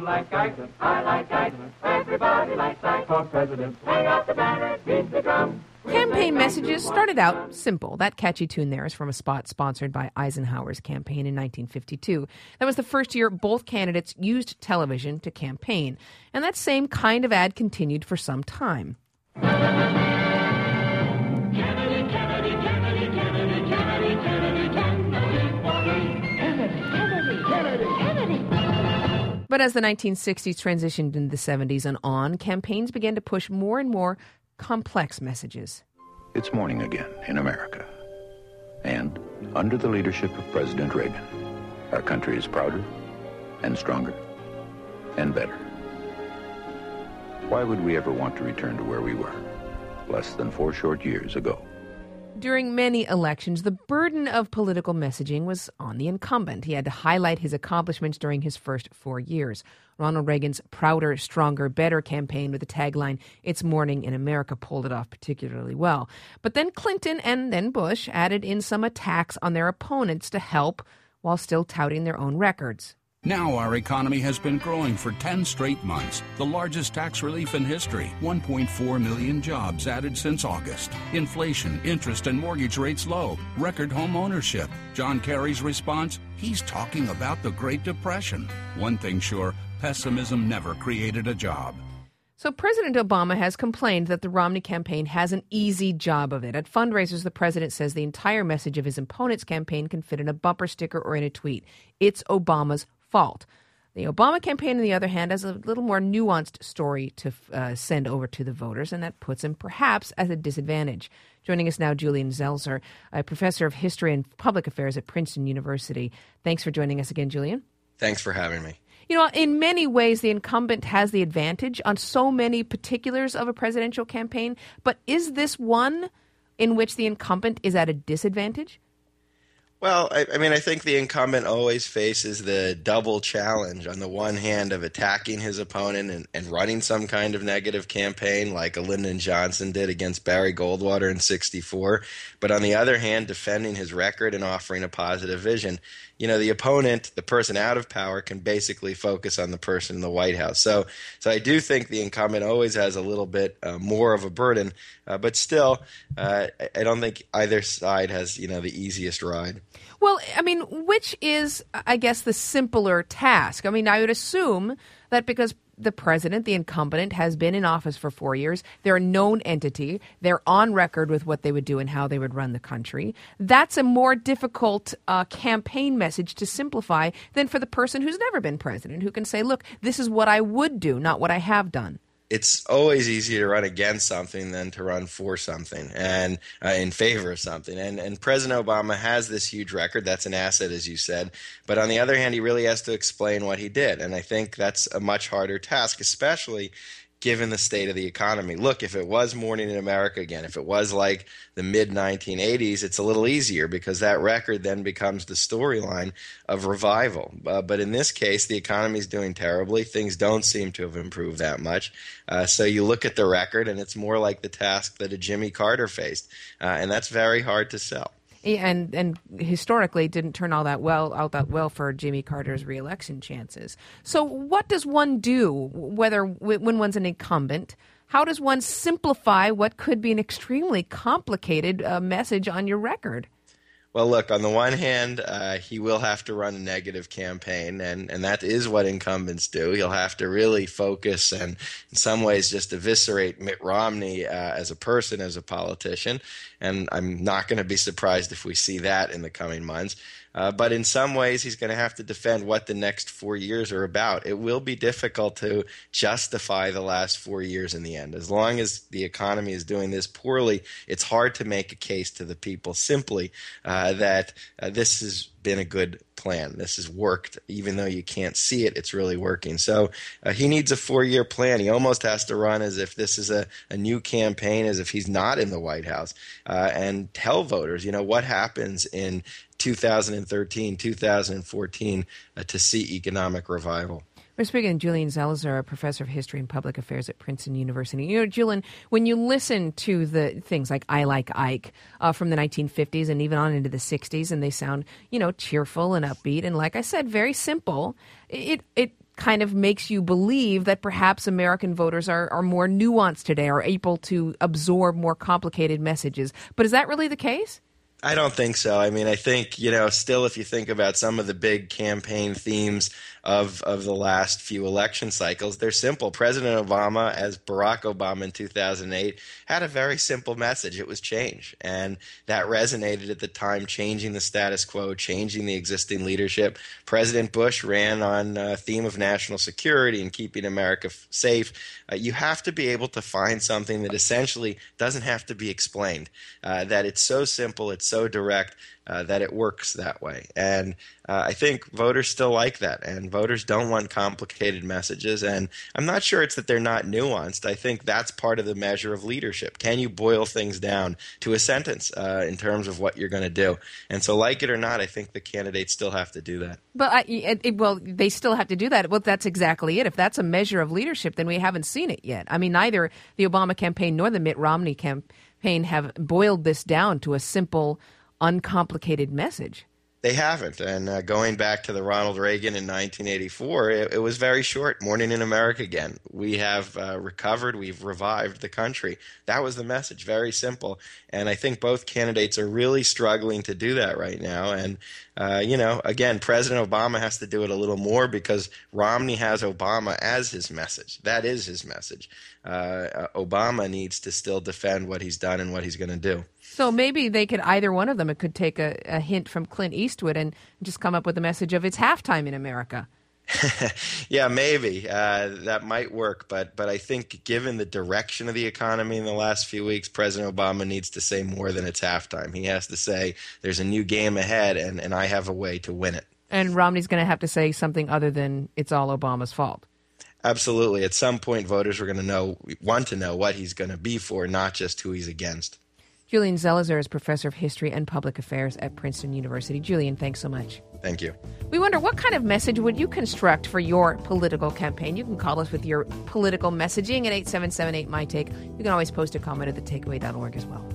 like Ike. I like Ike. Everybody likes Ike for president. Hang out the banner, beat the drum. Campaign messages started out simple. That catchy tune there is from a spot sponsored by Eisenhower's campaign in 1952. That was the first year both candidates used television to campaign. And that same kind of ad continued for some time. But as the 1960s transitioned into the 70s and on, campaigns began to push more and more complex messages. It's morning again in America. And under the leadership of President Reagan, our country is prouder and stronger and better. Why would we ever want to return to where we were less than 4 short years ago? During many elections, the burden of political messaging was on the incumbent. He had to highlight his accomplishments during his first 4 years. Ronald Reagan's Prouder, Stronger, Better campaign with the tagline, It's Morning in America, pulled it off particularly well. But then Clinton and then Bush added in some attacks on their opponents to help while still touting their own records. Now our economy has been growing for 10 straight months. The largest tax relief in history. 1.4 million jobs added since August. Inflation, interest, and mortgage rates low. Record home ownership. John Kerry's response? He's talking about the Great Depression. One thing sure, pessimism never created a job. So President Obama has complained that the Romney campaign has an easy job of it. At fundraisers, the president says the entire message of his opponent's campaign can fit in a bumper sticker or in a tweet. It's Obama's fault. The Obama campaign, on the other hand, has a little more nuanced story to send over to the voters, and that puts him perhaps at a disadvantage. Joining us now, Julian Zelzer, a professor of history and public affairs at Princeton University. Thanks for joining us again, Julian. Thanks for having me. You know, in many ways, the incumbent has the advantage on so many particulars of a presidential campaign, but is this one in which the incumbent is at a disadvantage? Well, I think the incumbent always faces the double challenge, on the one hand, of attacking his opponent and running some kind of negative campaign like a Lyndon Johnson did against Barry Goldwater in '64, but on the other hand, defending his record and offering a positive vision. You know, the opponent, the person out of power, can basically focus on the person in the White House. So I do think the incumbent always has a little bit more of a burden, but still, I don't think either side has, the easiest ride. Well, I mean, which is, I guess, the simpler task? I mean, I would assume that because the president, the incumbent, has been in office for 4 years, they're a known entity, they're on record with what they would do and how they would run the country. That's a more difficult campaign message to simplify than for the person who's never been president, who can say, look, this is what I would do, not what I have done. It's always easier to run against something than to run for something and in favor of something. And President Obama has this huge record. That's an asset, as you said. But on the other hand, he really has to explain what he did. And I think that's a much harder task, especially given the state of the economy. Look, if it was Morning in America again, if it was like the mid-1980s, it's a little easier because that record then becomes the storyline of revival. But in this case, the economy is doing terribly. Things don't seem to have improved that much. So you look at the record, and it's more like the task that a Jimmy Carter faced. And that's very hard to sell. And historically didn't turn out that well for Jimmy Carter's reelection chances. So what does one do when one's an incumbent? How does one simplify what could be an extremely complicated message on your record? Well, look, on the one hand, he will have to run a negative campaign, and that is what incumbents do. He'll have to really focus and, in some ways, just eviscerate Mitt Romney as a person, as a politician. And I'm not going to be surprised if we see that in the coming months. But in some ways, he's going to have to defend what the next 4 years are about. It will be difficult to justify the last 4 years in the end. As long as the economy is doing this poorly, it's hard to make a case to the people simply that this has been a good plan. This has worked. Even though you can't see it, it's really working. So he needs a 4-year plan. He almost has to run as if this is a new campaign, as if he's not in the White House, and tell voters, what happens in 2013, 2014 to see economic revival. We're speaking to Julian Zelzer, a professor of history and public affairs at Princeton University. Julian, when you listen to the things like I Like Ike from the 1950s and even on into the 60s, and they sound, cheerful and upbeat, and like I said, very simple, it kind of makes you believe that perhaps American voters are more nuanced today, are able to absorb more complicated messages. But is that really the case? I don't think so. I mean, I think, still if you think about some of the big campaign themes of the last few election cycles, they're simple. President Obama, as Barack Obama in 2008, had a very simple message. It was change. And that resonated at the time, changing the status quo, changing the existing leadership. President Bush ran on a theme of national security and keeping America safe. You have to be able to find something that essentially doesn't have to be explained, that it's so simple, it's so direct, that it works that way. And I think voters still like that, and voters don't want complicated messages. And I'm not sure it's that they're not nuanced. I think that's part of the measure of leadership. Can you boil things down to a sentence in terms of what you're going to do? And so, like it or not, I think the candidates still have to do that. But they still have to do that. Well, that's exactly it. If that's a measure of leadership, then we haven't seen it yet. I mean, neither the Obama campaign nor the Mitt Romney campaign have boiled this down to a simple, uncomplicated message. They haven't. And going back to the Ronald Reagan in 1984, it was very short. Morning in America again. We have recovered. We've revived the country. That was the message. Very simple. And I think both candidates are really struggling to do that right now. And, again, President Obama has to do it a little more because Romney has Obama as his message. That is his message. Obama needs to still defend what he's done and what he's going to do. So maybe they could, either one of them, it could take a hint from Clint Eastwood and just come up with a message of it's halftime in America. Yeah, maybe. That might work. But I think given the direction of the economy in the last few weeks, President Obama needs to say more than it's halftime. He has to say there's a new game ahead and I have a way to win it. And Romney's going to have to say something other than it's all Obama's fault. Absolutely. At some point, voters are going to want to know what he's going to be for, not just who he's against. Julian Zelizer is professor of history and public affairs at Princeton University. Julian, thanks so much. Thank you. We wonder, what kind of message would you construct for your political campaign? You can call us with your political messaging at 877-8MyTake. You can always post a comment at thetakeaway.org as well.